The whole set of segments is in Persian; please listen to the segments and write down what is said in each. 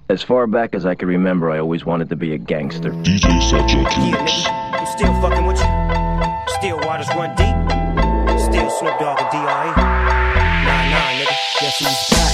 As far back as I can remember, I always wanted to be a gangster. DJ Sajjad Mix. Yeah, nigga, I'm still fucking with you. Still waters run deep. Still Snoop Dogg and D.R.E. Nah, nigga, guess who's back?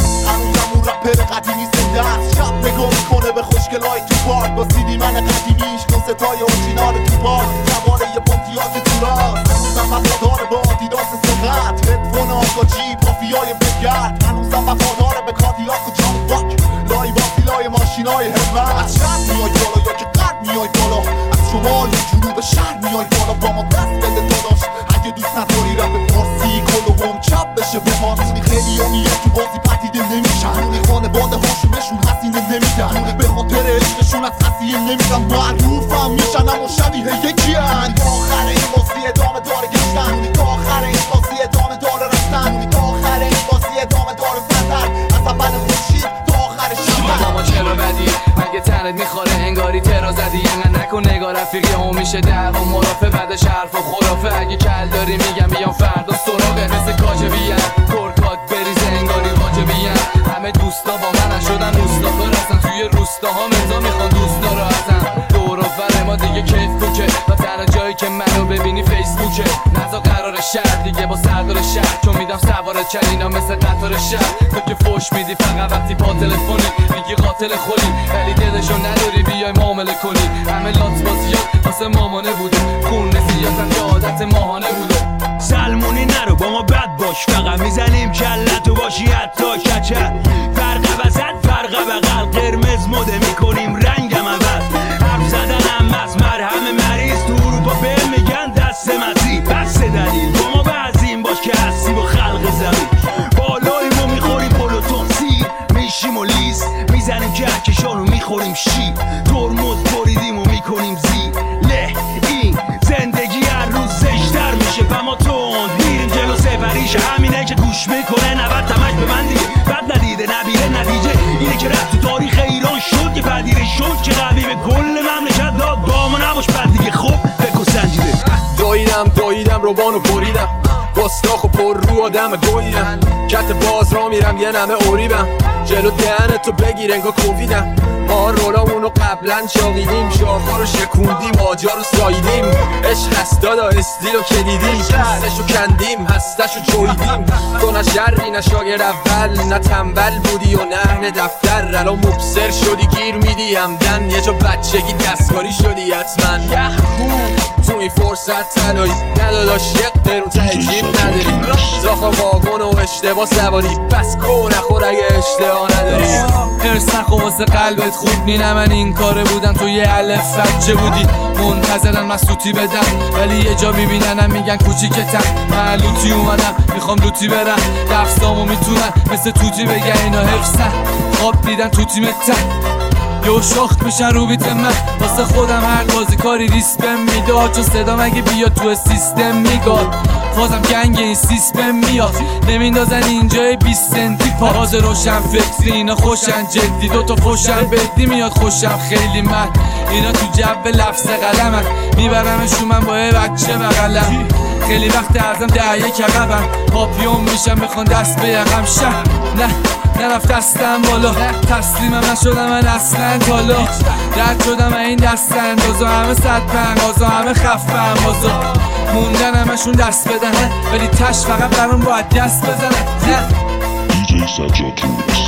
همون رپر قدیمی زنده است شب نگاه میکنه به خوشگلای تو پارک با سیدی من قدیمیش دو ستای اورجینال تو پارک سواره یه پونتیاک تو راست هنوزم وفادار به آدیداس سقط هدفون آقا جیب مافیای بگرد هنوزم وفادار به کادیلاک و جان فاک لای واسیلای ماشینای همت از شب میای بالا یا که قد میای بالا از شمال یا جنوب شهر میای بالا با ما دست بده داداش اگه دوست نداری رپ فارسی کلوم چپ بشه به ما خیلی میاد تو بازی پدیده نمیشن خانواده هاشونشون حسینه نمیدن به خاطر عشقشون از حسیه نمیدن معروفم میشن اما شبیه یکی هن تا آخر این بازی ادامه داره گشتن تا آخر این بازی ادامه داره رفتن تا آخر این بازی ادامه داره زدن از اول خورشید تا آخر شب ماما چرا بدی مگه تنت میخوره انگاری ترا زدی اینقدر نکن نگاه رفیقی هم میشه دعوا مرافع بعدش حرف و خرافه اگه کل داری میگم بیام فردا سراغه مثل کاجبیه کرکات بریز انگاری واجبیه همه دوستا با من شدن روستاخور هستن توی روستاها مرزا میخوان دوستا رو هستن دور و بر ما دیگه کیف کوکه و تنها جایی که منو ببینی فیسبوکه نزا قرار شهر دیگه با سردار شهر چون میدم سوار چلینا مثل قطار شهر تو که فوش میدی فقط وقتی پا تلفنی میگی قاتل خولی ولی دلشو نداری بیای معامله کنی همه لات بازیات واسه مامانه بوده خون زیادم که عادت ماهانه بوده سلمونی نرو با ما بد باش فقط میزنیم کلتو باشی حتی کچل فرق وزد فرق بغل قرمز مده میکنیم رنگم عوض حرف زدنم از مرهم مریض تو اروپا به میگن دست مزی بس دلیل با ما بعضیم باش که هستی با خلق زمین بالای ما میخوریم پلوتون سیر میشیم و لیز میزنیم کهکشان و میخوریم شیر ترمز بریدیم و میکنیم زیر له این زندگی هر روز زشتر میشه فما تند میریم جلو سفریش همینه که گوش میکنه 90 تمش به من دیگه بد ندیده نبیره نتیجه اینه که رفت تو تاریخ ایران شد که پدیره شد که قوی به کل مملکت داد با ما نباش بد دیگه خب بکن سنجیده داییدم روبانو بریدم گستاخ و پر رو آدم گویدم کت باز را میرم یه نمه اوریبم جلو دهنتو بگیر انگا کوبیدم ما رولامونو قبلا چاقیدیم شاخا رو شکوندیم آجا رو ساییدیم عشق هست دادا استیلو که دیدیم حسشو کندیم هستشو جویدیم تو نه شری نه شاگر اول نه تنبل بودی و نه دفتر الان مبصر شدی گیر میدی همدن یه جا بچگی دستکاری شدی حتما تو این فرصت تنهایی نداداش یک قرون ته جیب نداری زاخا واگن و اشتباه سواری پس کو نخور اگه اشتباه نداری ارس نخو واسه قلبت خوب نی نه من این کاره بودم تو یه الف بچه بودی منتظرن مسلوطی بدم ولی یه جا میبیننم میگن کوچیکتم من لوتی اومدم میخوام لوتی برم دفستامو میتونن مثل توتی بگن اینا حفظن خواب دیدن تو تیمتن یو شاخت میشن رو بیت من واسه خودم هر بازی کاری ریسپم میداد چون صدا مگه بیاد تو سیستم میگاد بازم گنگ این سیستم میاد نمیندازن اینجای 20 سنتی پاز روشن فکری اینا خوشن جدی دوتا فوشن بدی میاد خوشم خیلی من اینا تو جو لفظ قلمن میبرمشون من با یه بچه بغلم خیلی وقت ازم دعیه کقبم پاپیون میشم بخوان دست به یقم شم نه نرفت دستم بالا تسلیمم نشدم من اصلا تالا رد شدم این دست اندازا همه صد پنگازا همه خفه بازا موندن همشون دست بدن ولی تش فقط برام باید دست بزنن DJ Sajjad Mix.